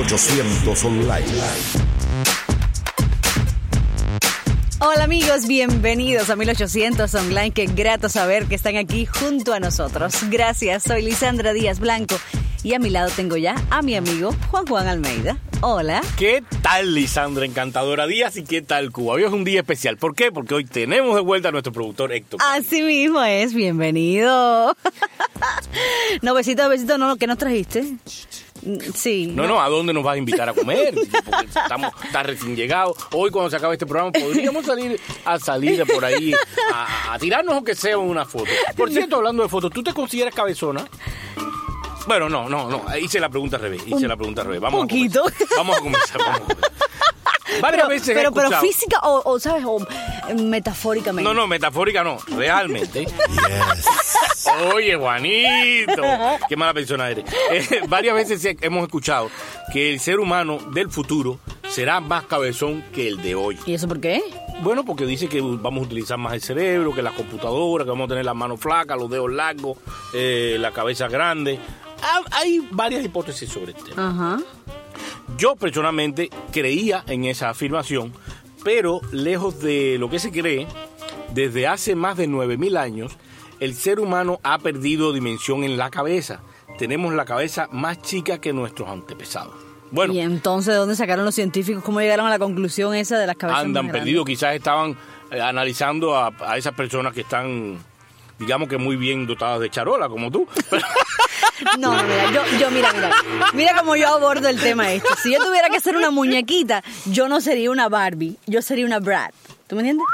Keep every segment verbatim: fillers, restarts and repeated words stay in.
ochocientos Online. Hola amigos, bienvenidos a mil ochocientos Online. Qué grato saber que están aquí junto a nosotros. Gracias, soy Lisandra Díaz Blanco y a mi lado tengo ya a mi amigo Juan Juan Almeida. Hola. ¿Qué tal, Lisandra Encantadora Díaz? ¿Y qué tal, Cuba? Hoy es un día especial. ¿Por qué? Porque hoy tenemos de vuelta a nuestro productor Héctor. Así mismo es, bienvenido. No, besito, besito, no, ¿qué nos trajiste? Sí. No, no, ¿a dónde nos vas a invitar a comer? Porque estamos está recién llegados. Hoy, cuando se acabe este programa, podríamos salir a salir por ahí a, a tirarnos o que sea una foto. Por cierto, hablando de fotos, ¿tú te consideras cabezona? Bueno, no, no, no. Hice la pregunta al revés. Hice Un la pregunta al revés. Vamos poquito. A comenzar. Vamos a comenzar. Vamos a comenzar. Varias Pero, veces he pero, pero escuchado. física o, o, ¿sabes? O metafóricamente. No, no, metafórica no. Realmente. Yes. Oye, Juanito. Qué mala persona eres. Eh, varias veces hemos escuchado que el ser humano del futuro será más cabezón que el de hoy. ¿Y eso por qué? Bueno, porque dice que vamos a utilizar más el cerebro, que las computadoras, que vamos a tener las manos flacas, los dedos largos, eh, la cabeza grande. Hay varias hipótesis sobre el tema. Ajá. Yo personalmente creía en esa afirmación, pero lejos de lo que se cree, desde hace más de nueve mil años, el ser humano ha perdido dimensión en la cabeza. Tenemos la cabeza más chica que nuestros antepasados. Bueno, ¿y entonces de dónde sacaron los científicos? ¿Cómo llegaron a la conclusión esa de las cabezas andan más grandes? perdidos, quizás estaban eh, analizando a, a esas personas que están, digamos que muy bien dotadas de charola, como tú. No, mira, yo, yo, mira, mira, mira cómo yo abordo el tema este. Si yo tuviera que hacer una muñequita, yo no sería una Barbie, yo sería una Brad. ¿Tú me entiendes?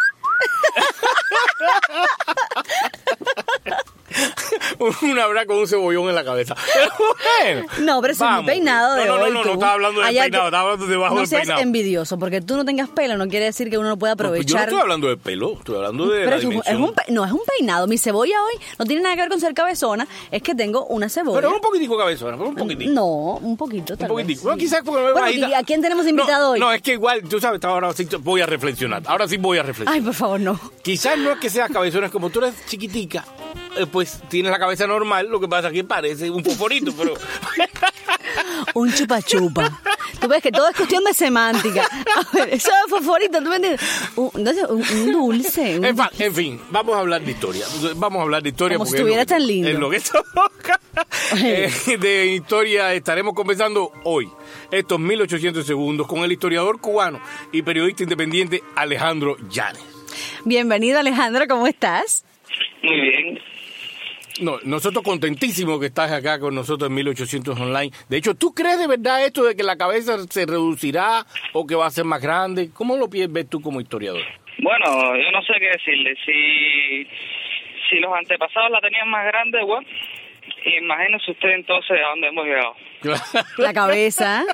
Una verdad con un cebollón en la cabeza. Bueno, no, pero eso vamos. es mi peinado de no, no, hoy. No, no, tú. no, estaba hablando del Allá peinado, que, estaba hablando debajo no del peinado. No seas envidioso, porque tú no tengas pelo no quiere decir que uno no pueda aprovechar. No, pues yo no estoy hablando de pelo, estoy hablando de pero la es un, dimensión. es un pe... No, es un peinado. Mi cebolla hoy no tiene nada que ver con ser cabezona, es que tengo una cebolla. Pero es un poquitico cabezona, pero un poquitico. No, un poquito, tal Un poquitico. vez, Bueno, sí. quizás porque no me Bueno, bajita. ¿y ¿a quién tenemos invitado no, hoy? No, es que igual, tú sabes, ahora sí voy a reflexionar. Ahora sí voy a reflexionar. Ay, por favor, no. Quizás no es que seas cabezona, es como tú eres chiquitica, eh, pues tienes la cabeza normal, lo que pasa es que parece un fosforito, pero... Un chupa chupa. Tú ves que todo es cuestión de semántica. A ver, eso es fosforito, ¿tú me entiendes? Un, entonces, un, un dulce. Un... En, fa, en fin, vamos a hablar de historia. Vamos a hablar de historia. Como si porque estuviera tan lindo. En lo que toca. eh, de historia estaremos conversando hoy, estos mil ochocientos segundos, con el historiador cubano y periodista independiente Alejandro Llanes. Bienvenido, Alejandro, ¿cómo estás? Muy bien. No, nosotros contentísimos que estás acá con nosotros en mil ochocientos Online. De hecho, ¿tú crees de verdad esto de que la cabeza se reducirá o que va a ser más grande? ¿Cómo lo ves tú como historiador? Bueno, yo no sé qué decirle. Si, si los antepasados la tenían más grande, bueno, imagínense usted entonces a dónde hemos llegado. La cabeza.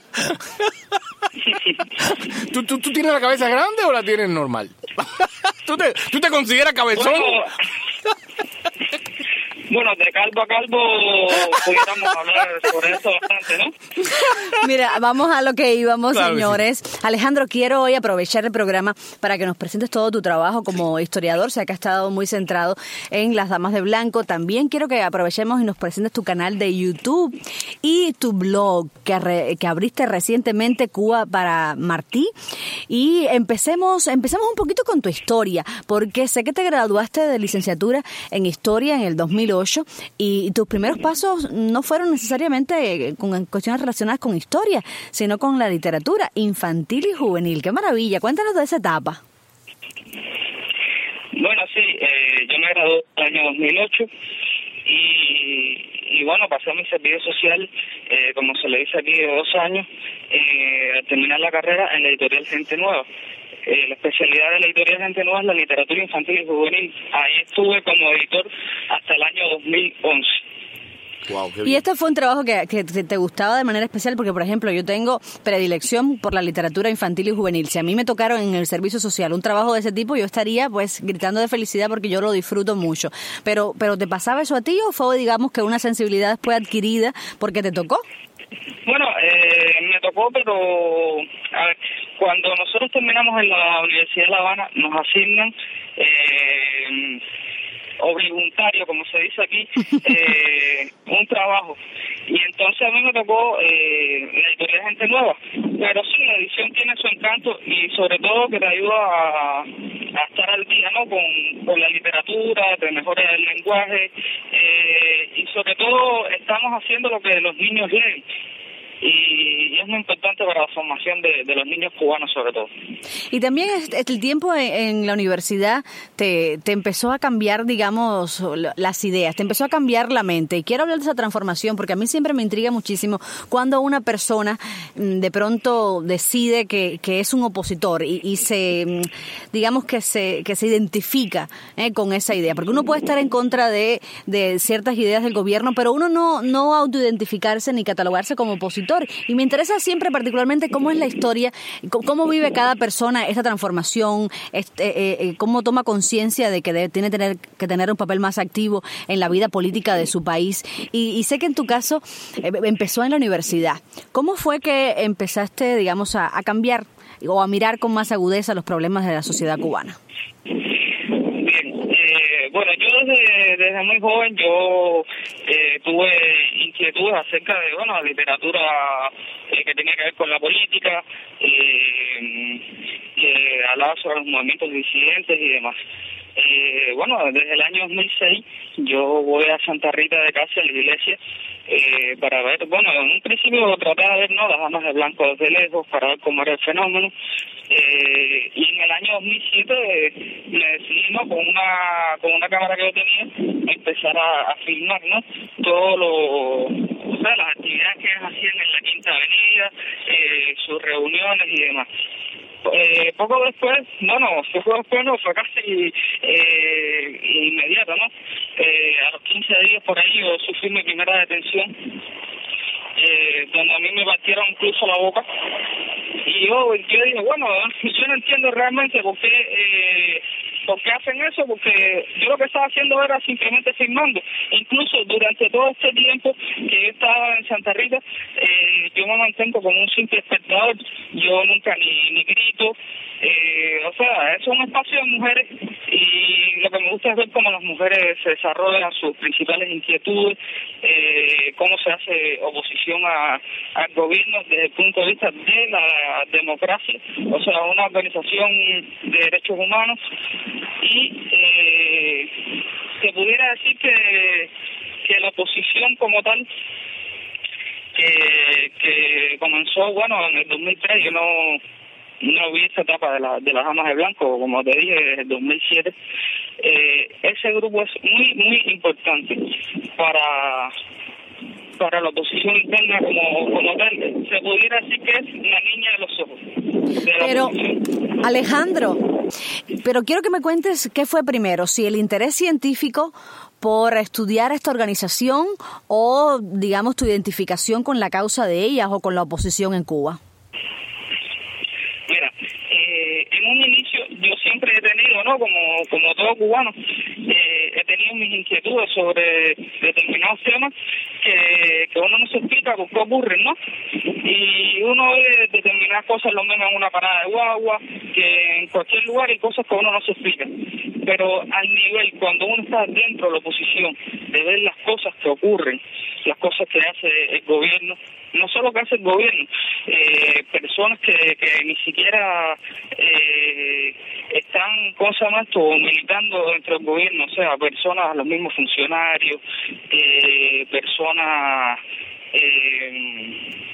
¿Tú, tú, ¿Tú tienes la cabeza grande o la tienes normal? ¿Tú te, tú te consideras cabezón? Bueno, Bueno, de calvo a calvo pudiéramos hablar sobre eso bastante, ¿no? Mira, vamos a lo que íbamos, claro, señores. Sí. Alejandro, quiero hoy aprovechar el programa para que nos presentes todo tu trabajo como historiador, sé que has estado muy centrado en las damas de blanco. También quiero que aprovechemos y nos presentes tu canal de YouTube y tu blog que, re, que abriste recientemente, Cuba para Martí. Y empecemos, empecemos un poquito con tu historia, porque sé que te graduaste de licenciatura en Historia en el dos mil ocho y tus primeros pasos no fueron necesariamente con cuestiones relacionadas con historia, sino con la literatura infantil y juvenil. ¡Qué maravilla! Cuéntanos de esa etapa. Bueno, sí, eh, yo me gradué en el año dos mil ocho y, y bueno, pasé mi servicio social, eh, como se le dice aquí, de dos años, eh, al terminar la carrera en la editorial Gente Nueva. Eh, la especialidad de la editorial Gente Nueva es la literatura infantil y juvenil. Ahí estuve como editor hasta el año dos mil once. Wow, qué bien. Y este fue un trabajo que, que te gustaba de manera especial porque, por ejemplo, yo tengo predilección por la literatura infantil y juvenil. Si a mí me tocaron en el servicio social un trabajo de ese tipo, yo estaría pues gritando de felicidad porque yo lo disfruto mucho. Pero, pero ¿te pasaba eso a ti o fue, digamos, que una sensibilidad después adquirida porque te tocó? Bueno, eh, me tocó, pero a ver, cuando nosotros terminamos en la Universidad de La Habana, nos asignan eh, obligatorio, como se dice aquí, eh, un trabajo. Y entonces Entonces a mí me tocó eh, la editorial Gente Nueva, pero sí, la edición tiene su encanto y sobre todo que te ayuda a, a estar al día, ¿no? Con, con la literatura, te mejora el lenguaje eh, y sobre todo estamos haciendo lo que los niños leen. Y es muy importante para la formación de, de los niños cubanos sobre todo. Y también el tiempo en la universidad te, te empezó a cambiar, digamos, las ideas, te empezó a cambiar la mente. Y quiero hablar de esa transformación porque a mí siempre me intriga muchísimo cuando una persona de pronto decide que, que es un opositor y, y se, digamos que se, que se identifica eh, con esa idea. Porque uno puede estar en contra de, de ciertas ideas del gobierno, pero uno no, no autoidentificarse ni catalogarse como opositor. Y me interesa siempre particularmente cómo es la historia, cómo vive cada persona esta transformación, este, eh, eh, cómo toma conciencia de que debe, tiene tener, que tener un papel más activo en la vida política de su país. Y, y sé que en tu caso eh, empezó en la universidad. ¿Cómo fue que empezaste, digamos, a, a cambiar o a mirar con más agudeza los problemas de la sociedad cubana? Bueno, yo desde, desde muy joven yo eh, tuve inquietud acerca de, bueno, la literatura eh, que tenía que ver con la política, eh, eh, hablaba sobre los movimientos disidentes y demás. Eh, bueno, desde el año dos mil seis yo voy a Santa Rita de Casia, a la iglesia, eh, para ver, bueno, en un principio trataba de ver, ¿no?, las damas de blanco desde lejos, para ver cómo era el fenómeno. Eh, y en el año dos mil siete eh, me decidí, ¿no?, con una con una cámara que yo tenía, empezar a, a filmar, ¿no?, todo lo, o sea, las actividades que ellas hacían en la Quinta Avenida, eh, sus reuniones y demás. Eh, poco después, bueno, poco después no, fue casi eh, inmediato, ¿no? Eh, a los quince días por ahí yo sufrí mi primera detención, eh, donde a mí me partieron incluso la boca. Y yo, yo dije, bueno, yo no entiendo realmente por qué, eh, por qué hacen eso, porque yo lo que estaba haciendo era simplemente filmando. Incluso durante todo este tiempo que yo estaba en Santa Rita, eh, yo me mantengo como un simple espectador, yo nunca ni, ni grito, eh, o sea, es un espacio de mujeres y lo que me gusta es ver cómo las mujeres se desarrollan sus principales inquietudes, eh, cómo se hace oposición a, al gobierno desde el punto de vista de la democracia, o sea, una organización de derechos humanos, y eh, se pudiera decir que, que la oposición como tal, que, que comenzó, bueno, en el dos mil tres, yo no no vi esta etapa de, la, de las damas de blanco, como te dije, desde el dos mil siete, eh, ese grupo es muy, muy importante para para la oposición interna como, como tal. Se pudiera decir que es la niña de los ojos de la Pero, oposición. Alejandro, pero quiero que me cuentes qué fue primero, si el interés científico por estudiar esta organización o, digamos, tu identificación con la causa de ellas o con la oposición en Cuba. Mira, eh, en un inicio yo siempre he tenido, ¿no?, como como todo cubano, eh, he tenido mis inquietudes sobre determinados temas que, que uno no se explica por qué ocurren, ¿no? Y uno ve determinadas cosas, lo mismo en una parada de guagua, que en cualquier lugar hay cosas que uno no se explica. Pero al nivel, cuando uno está dentro de la oposición, de ver las cosas que ocurren, las cosas que hace el gobierno, no solo que hace el gobierno, eh, personas que, que ni siquiera eh, están, ¿cómo se llama esto?, militando dentro del gobierno, o sea, personas, los mismos funcionarios, eh, personas eh,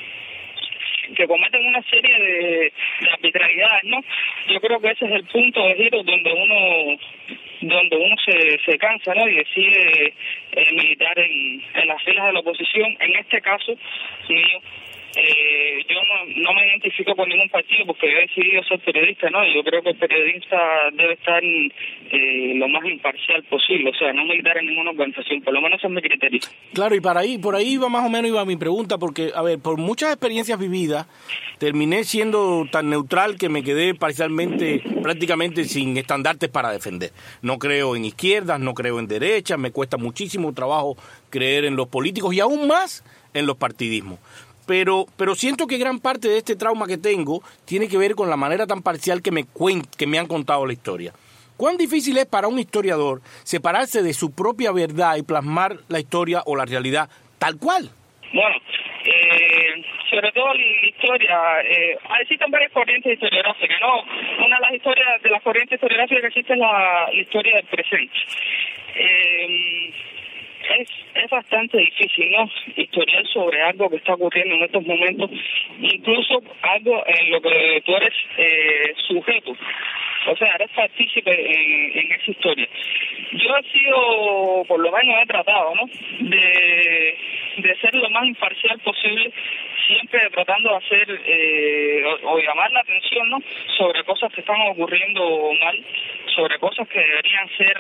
que cometen una serie de, de arbitrariedades, ¿no? Yo creo que ese es el punto de giro donde uno donde uno se, se cansa, ¿no?, y decide eh, militar en, en las filas de la oposición. En este caso mío, eh, yo no, no me identifico con ningún partido porque yo he decidido ser periodista, ¿no? Yo creo que el periodista debe estar eh, lo más imparcial posible, o sea, no militar en ninguna organización, por lo menos ese es mi criterio. Claro, y para ahí, por ahí iba más o menos iba mi pregunta, porque, a ver, por muchas experiencias vividas, terminé siendo tan neutral que me quedé parcialmente, prácticamente sin estandartes para defender. No creo en izquierdas, no creo en derechas, me cuesta muchísimo trabajo creer en los políticos y aún más en los partidismos. Pero pero siento que gran parte de este trauma que tengo tiene que ver con la manera tan parcial que me cuen- que me han contado la historia. ¿Cuán difícil es para un historiador separarse de su propia verdad y plasmar la historia o la realidad tal cual? Bueno, Eh, sobre todo la historia, eh, existen varias corrientes historiográficas, ¿no? Una de las historias, de las corrientes historiográficas que existe es la, la historia del presente. Eh, es, es bastante difícil, ¿no? Historiar sobre algo que está ocurriendo en estos momentos, incluso algo en lo que tú eres eh, sujeto. O sea, eres partícipe en, en esa historia. Yo he sido, por lo menos he tratado, ¿no?, de, de ser lo más imparcial posible, siempre tratando de hacer eh, o, o llamar la atención, ¿no?, sobre cosas que están ocurriendo mal, sobre cosas que deberían ser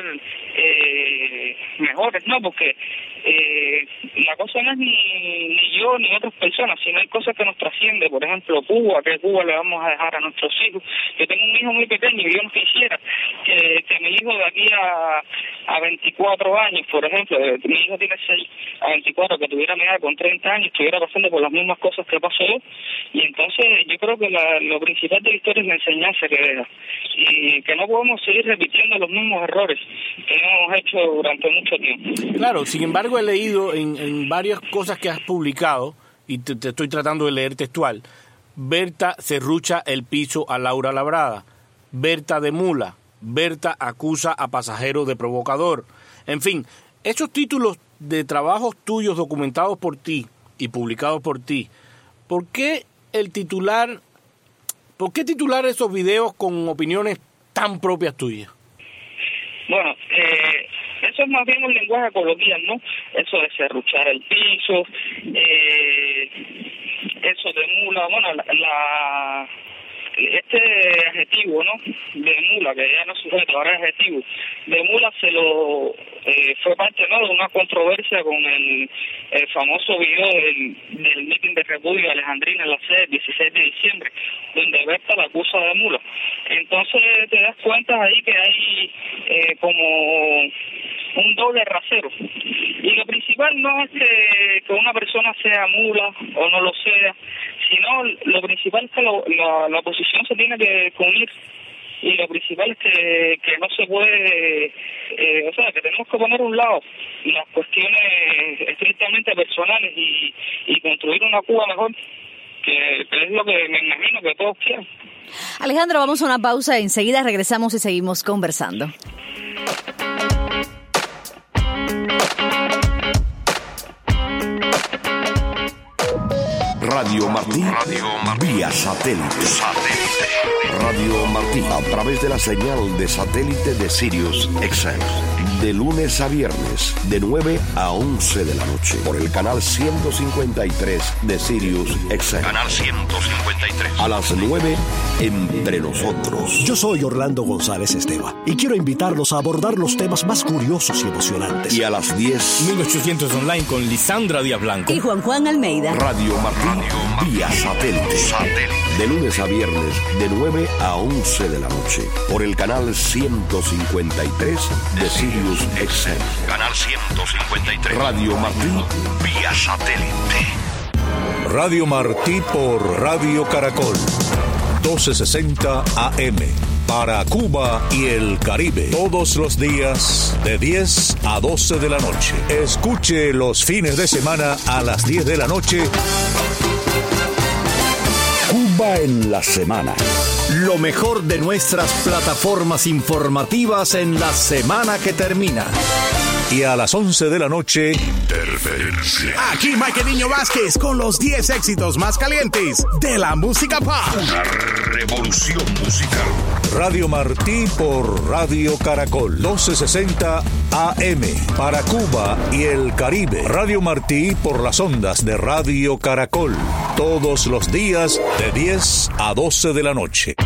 eh, mejores, ¿no? Porque eh, la cosa no es ni, ni yo ni otras personas, sino hay cosas que nos trascienden. Por ejemplo, Cuba, que Cuba le vamos a dejar a nuestros hijos. Yo tengo un hijo muy pequeño y yo no quisiera que, que mi hijo de aquí a, a veinticuatro años, por ejemplo, mi hijo tiene seis, a veinticuatro, que tuviera mi edad con treinta años, estuviera pasando por las mismas cosas que pasó yo. Y entonces yo creo que la, lo principal de la historia es la enseñanza que deja, y que no podemos seguir repitiendo los mismos errores que hemos hecho durante mucho tiempo. Claro, sin embargo he leído en, en varias cosas que has publicado, y te, te estoy tratando de leer textual: Berta serrucha el piso a Laura Labrada, Berta de mula, Berta acusa a pasajero de provocador. En fin, esos títulos de trabajos tuyos documentados por ti y publicados por ti, ¿por qué el titular, por qué titular esos videos con opiniones tan propias tuyas? Bueno, eh, eso es más bien un lenguaje coloquial, ¿no? Eso de serruchar el piso, eh, eso de mula, bueno, la, la este adjetivo, ¿no?, de mula, que ya no es sujeto, ahora es adjetivo, de mula se lo eh, fue parte, ¿no?, de una controversia con el, el famoso video del, del mitin de repudio de Alejandrina en la sede el dieciséis de diciembre, donde Berta la acusa de mula. Entonces te das cuenta ahí que hay eh, como un doble rasero. Y lo principal no es que, que una persona sea mula o no lo sea, sino lo principal es que lo, la, la oposición se tiene que unir, y lo principal es que, que no se puede, eh, o sea, que tenemos que poner a un lado las cuestiones estrictamente personales y, y construir una Cuba mejor, que, que es lo que me imagino que todos quieren. Alejandro, vamos a una pausa, enseguida regresamos y seguimos conversando. Radio Martí, Radio Martí, vía satélite. satélite. Radio Martí, a través de la señal de satélite de Sirius X M. De lunes a viernes, de nueve a once de la noche, por el canal ciento cincuenta y tres de Sirius X M. Canal ciento cincuenta y tres. A las nueve, Entre Nosotros. Yo soy Orlando González Esteva y quiero invitarlos a abordar los temas más curiosos y emocionantes. Y a las diez, mil ochocientos Online con Lisandra Díaz Blanco y Juan Juan Almeida. Radio Martí, vía satélite. satélite. De lunes a viernes, de nueve a once de la noche, por el canal ciento cincuenta y tres de Sirius X M. Canal ciento cincuenta y tres. Radio Martí, vía satélite. Radio Martí por Radio Caracol, doce sesenta A M. Para Cuba y el Caribe, todos los días de diez a doce de la noche. Escuche los fines de semana a las diez de la noche. Cuba en la semana. Lo mejor de nuestras plataformas informativas en la semana que termina. Y a las once de la noche, Interferencia. Aquí Michael Niño Vázquez con los diez éxitos más calientes de la música pop. Una revolución musical. Radio Martí por Radio Caracol, doce sesenta A M. Para Cuba y el Caribe. Radio Martí por las ondas de Radio Caracol. Todos los días de diez a doce de la noche.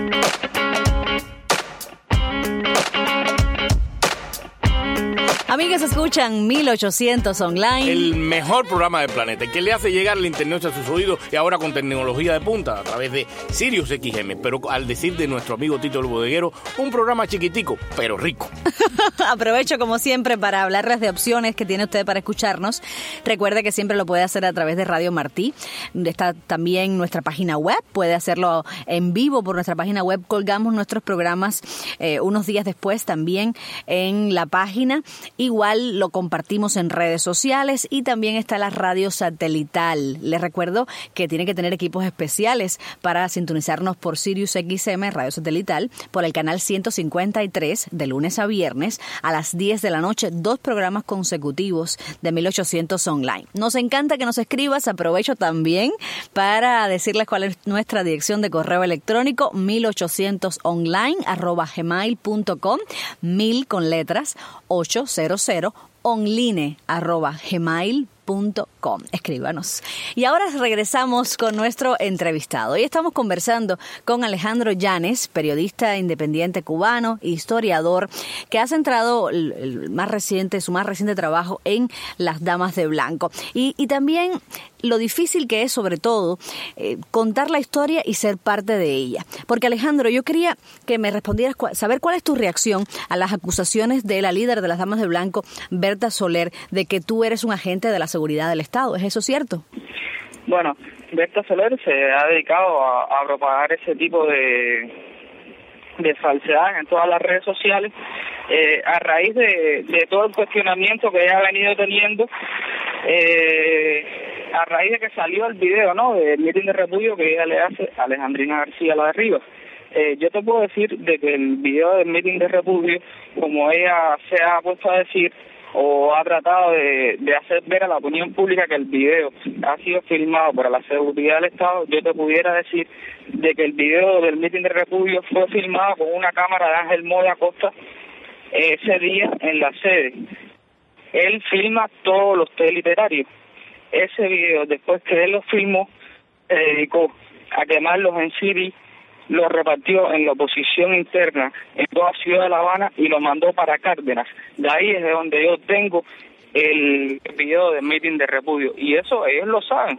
Amigos, escuchan mil ochocientos Online. El mejor programa del planeta, el que le hace llegar el internet a sus oídos, y ahora con tecnología de punta a través de Sirius X M. Pero al decir de nuestro amigo Tito el Bodeguero, un programa chiquitico, pero rico. Aprovecho como siempre para hablarles de opciones que tiene usted para escucharnos. Recuerde que siempre lo puede hacer a través de Radio Martí. Está también nuestra página web, puede hacerlo en vivo por nuestra página web. Colgamos nuestros programas eh, unos días después también en la página. Y Igual lo compartimos en redes sociales y también está la radio satelital. Les recuerdo que tiene que tener equipos especiales para sintonizarnos por Sirius X M, radio satelital, por el canal ciento cincuenta y tres de lunes a viernes a las diez de la noche, dos programas consecutivos de mil ochocientos Online. Nos encanta que nos escribas, aprovecho también para decirles cuál es nuestra dirección de correo electrónico, mil ochocientos online arroba gmail punto com, mil con letras, ochocientos online arroba gmail punto com. Escríbanos. Y ahora regresamos con nuestro entrevistado. Hoy estamos conversando con Alejandro Yanes, periodista independiente cubano, historiador, que ha centrado el, el más reciente, su más reciente trabajo en Las Damas de Blanco. Y, y también lo difícil que es, sobre todo, eh, contar la historia y ser parte de ella. Porque, Alejandro, yo quería que me respondieras, saber cuál es tu reacción a las acusaciones de la líder de las Damas de Blanco, Berta Soler, de que tú eres un agente de la seguridad del Estado. ¿Es eso cierto? Bueno, Berta Soler se ha dedicado a, a propagar ese tipo de, de falsedades en todas las redes sociales eh, a raíz de, de todo el cuestionamiento que ella ha venido teniendo eh, a raíz de que salió el video, ¿no?, del mitin de repudio que ella le hace a Alejandrina García la de Rivas. Eh, yo te puedo decir de que el video del mitin de repudio, como ella se ha puesto a decir, o ha tratado de, de hacer ver a la opinión pública que el video ha sido filmado por la seguridad del Estado, yo te pudiera decir de que el video del mitin de repudio fue filmado con una cámara de Ángel Moya Acosta eh, ese día en la sede. Él filma todos los teliterarios. Ese video, después que él lo filmó, se dedicó a quemarlos en C D, lo repartió en la oposición interna en toda Ciudad de La Habana y lo mandó para Cárdenas. De ahí es de donde yo tengo el video del mitin de repudio. Y eso ellos lo saben.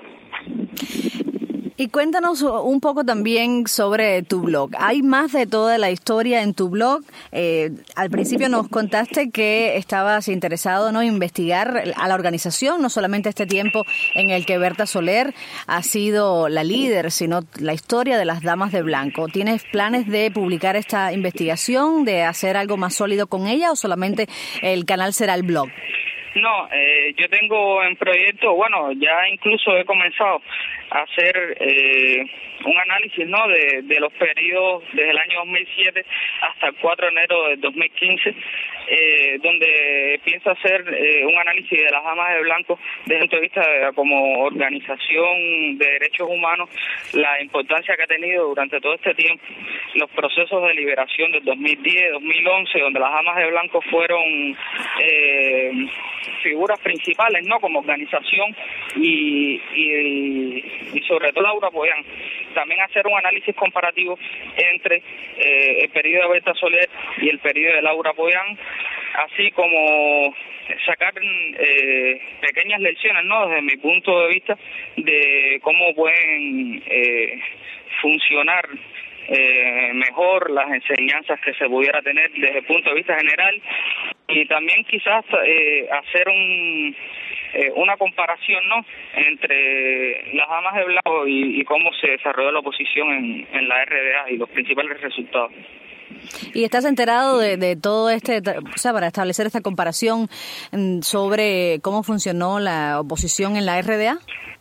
Y cuéntanos un poco también sobre tu blog. Hay más de toda la historia en tu blog. Eh, al principio nos contaste que estabas interesado, ¿no?, en investigar a la organización, no solamente este tiempo en el que Berta Soler ha sido la líder, sino la historia de las Damas de Blanco. ¿Tienes planes de publicar esta investigación, de hacer algo más sólido con ella, o solamente el canal será el blog? No, eh, yo tengo en proyecto, bueno, ya incluso he comenzado a hacer eh, un análisis, ¿no?, de, de los periodos desde el año dos mil siete hasta el cuatro de enero de dos mil quince, eh, donde pienso hacer eh, un análisis de las Damas de Blanco desde el punto de vista de, como organización de derechos humanos, la importancia que ha tenido durante todo este tiempo los procesos de liberación del dos mil diez, dos mil once, donde las Damas de Blanco fueron eh, figuras principales, ¿no?, como organización y, y, y sobre todo Laura Pollán. También hacer un análisis comparativo entre eh, el periodo de Berta Soler y el periodo de Laura Pollán, así como sacar eh, pequeñas lecciones, ¿no?, desde mi punto de vista, de cómo pueden eh, funcionar Eh, mejor las enseñanzas que se pudiera tener desde el punto de vista general, y también quizás eh, hacer un eh, una comparación, ¿no?, entre las Damas de Blanco y, y cómo se desarrolló la oposición en, en la R D A y los principales resultados. ¿Y estás enterado de, de todo este, o sea, para establecer esta comparación sobre cómo funcionó la oposición en la R D A?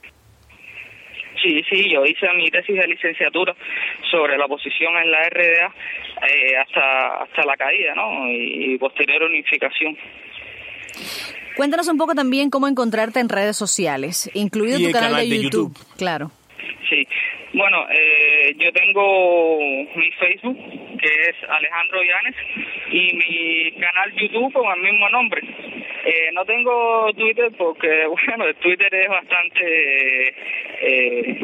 Sí, sí, yo hice mi tesis de licenciatura sobre la oposición en la R D A eh, hasta hasta la caída, ¿no?, y, y posterior unificación. Cuéntanos un poco también cómo encontrarte en redes sociales, incluido tu canal, canal de, de YouTube. YouTube. Claro. Sí, bueno, eh, yo tengo mi Facebook, que es Alejandro Yanes, y mi canal YouTube con el mismo nombre. Eh, no tengo Twitter porque, bueno, el Twitter es bastante eh,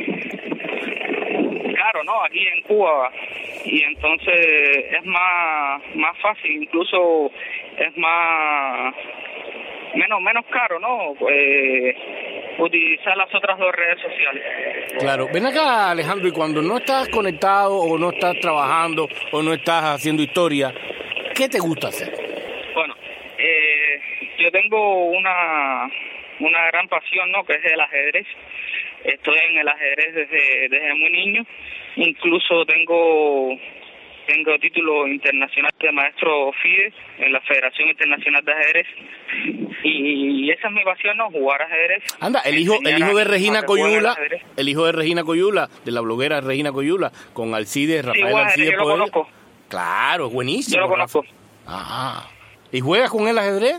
caro, ¿no?, aquí en Cuba, y entonces es más más fácil, incluso es más menos menos caro, ¿no?, eh, utilizar las otras dos redes sociales. Claro. Ven acá, Alejandro, y cuando no estás conectado o no estás trabajando o no estás haciendo historia, ¿qué te gusta hacer? Bueno, eh, yo tengo una una gran pasión, ¿no?, que es el ajedrez. Estoy en el ajedrez desde desde muy niño. Incluso tengo tengo título internacional de maestro FIDE en la Federación Internacional de Ajedrez, y esa es mi pasión, ¿no? Jugar ajedrez. Anda, el hijo, el hijo de Regina Coyula, el hijo de Regina Coyula, de la bloguera Regina Coyula, con Alcides, Rafael sí, Alcides. Yo lo conozco. Claro, es buenísimo. Yo lo conozco. Ajá. ¿Y juegas con él ajedrez?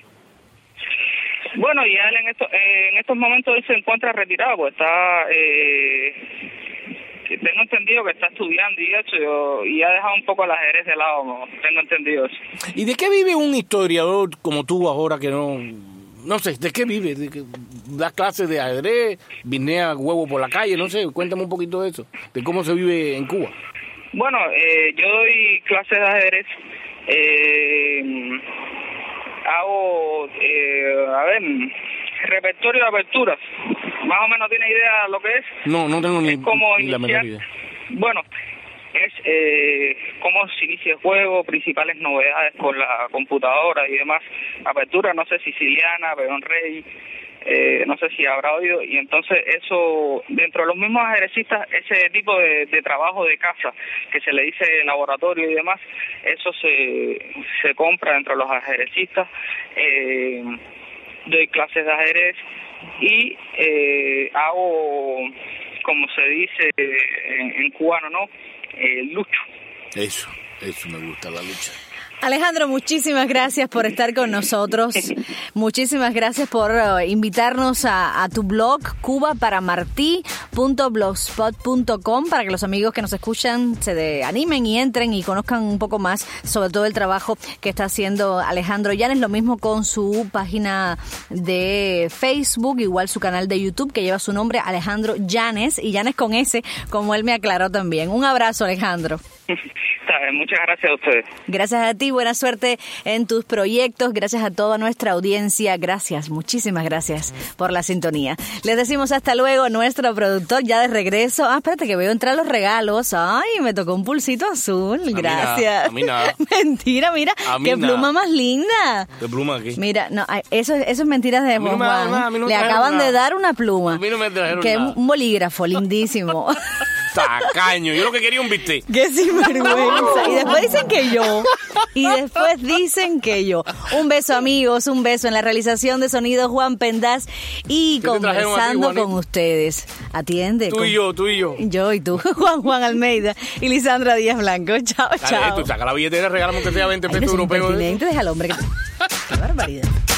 Bueno, y él en, esto, eh, en estos momentos él se encuentra retirado, pues está, eh, que tengo entendido que está estudiando y eso, y ha dejado un poco el ajedrez de lado, ¿no? Tengo entendido eso. ¿Y de qué vive un historiador como tú ahora que no, no sé, de qué vive? ¿De qué, das clases de ajedrez, vinea huevo por la calle? No sé, cuéntame un poquito de eso, de cómo se vive en Cuba. Bueno, eh, yo doy clases de ajedrez, eh... hago, eh, a ver, repertorio de aperturas. Más o menos tiene idea lo que es. No, no tengo ni, como ni la menor idea. Bueno, es eh, cómo se inicia el juego, principales novedades con la computadora y demás. Apertura, no sé, siciliana, peón rey, eh, no sé si habrá oído. Y entonces eso, dentro de los mismos ajedrecistas, ese tipo de, de trabajo de casa, que se le dice laboratorio y demás, eso se, se compra dentro de los ajedrecistas. Eh, doy clases de ajedrez y eh, hago, como se dice en, en cubano, ¿no? Eh, lucho. Eso, eso me gusta, la lucha. Alejandro, muchísimas gracias por estar con nosotros. Muchísimas gracias por uh, invitarnos a, a tu blog, cuba para martí punto blogspot punto com, para que los amigos que nos escuchan se de, animen y entren y conozcan un poco más sobre todo el trabajo que está haciendo Alejandro Llanes. Lo mismo con su página de Facebook, igual su canal de YouTube que lleva su nombre, Alejandro Llanes, y Llanes con S, como él me aclaró también. Un abrazo, Alejandro. Muchas gracias a ustedes. Gracias a ti, buena suerte en tus proyectos, gracias a toda nuestra audiencia, gracias, muchísimas gracias por la sintonía. Les decimos hasta luego, nuestro productor ya de regreso. Ah, espérate que veo entrar los regalos. Ay, me tocó un pulsito azul, gracias. A mí nada. Mentira, mira, qué pluma más linda. ¿Qué pluma aquí? Mira, no, eso, eso es mentiras de Juan Juan. Le acaban de dar una pluma. A mí no me trajeron que nada. Es un bolígrafo lindísimo. Tacaño, yo lo que quería un bistec. Qué sinvergüenza. Y después dicen que yo. Y después dicen que yo. Un beso, amigos, un beso en la realización de sonido Juan Pendaz y conversando ti, con ustedes. Atiende. Tú con... y yo, tú y yo. Yo y tú, Juan Juan Almeida y Lisandra Díaz Blanco. Chao, Dale, chao. Tú saca la billetera, regálame que sea veinte pesos europeos. Deja al hombre. Que... Qué barbaridad.